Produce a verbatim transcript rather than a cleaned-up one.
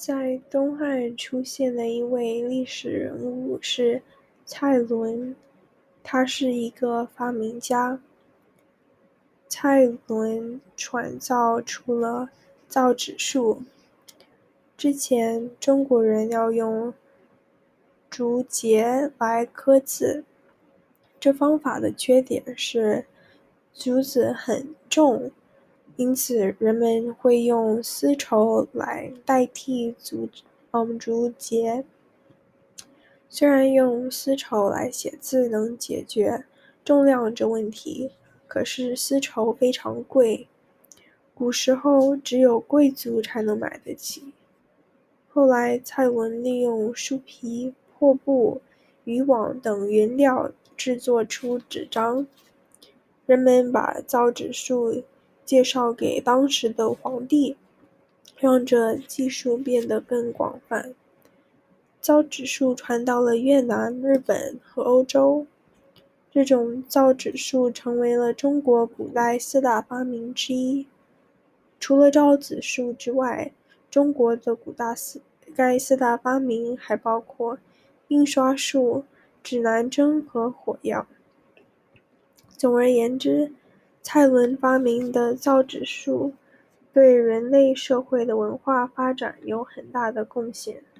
在东汉出现的一位历史人物是蔡伦，他是一个发明家。蔡伦创造出了造纸术。之前中国人要用竹节来刻字，这方法的缺点是竹子很重，因此人们会用丝绸来代替竹嗯竹节。虽然用丝绸来写字能解决重量这问题，可是丝绸非常贵，古时候只有贵族才能买得起。后来蔡伦利用树皮、破布、渔网等原料制作出纸张，人们把造纸术介绍给当时的皇帝，让这技术变得更广泛。造纸术传到了越南、日本和欧洲，这种造纸术成为了中国古代四大发明之一。除了造纸术之外，中国的古代四该四大发明还包括印刷术、指南针和火药。总而言之，蔡伦发明的造纸术对人类社会的文化发展有很大的贡献。